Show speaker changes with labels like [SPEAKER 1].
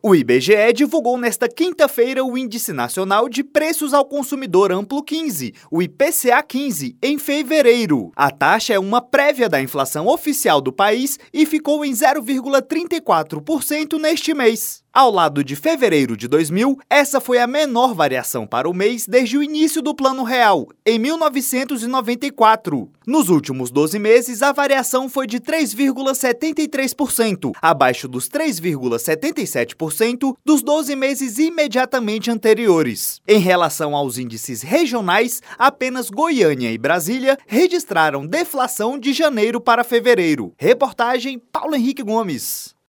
[SPEAKER 1] O IBGE divulgou nesta quinta-feira o Índice Nacional de Preços ao Consumidor Amplo 15, o IPCA 15, em fevereiro. A taxa é uma prévia da inflação oficial do país e ficou em 0,34% neste mês. Ao lado de fevereiro de 2000, essa foi a menor variação para o mês desde o início do Plano Real, em 1994. Nos últimos 12 meses, a variação foi de 3,73%, abaixo dos 3,77% dos 12 meses imediatamente anteriores. Em relação aos índices regionais, apenas Goiânia e Brasília registraram deflação de janeiro para fevereiro. Reportagem Paulo Henrique Gomes.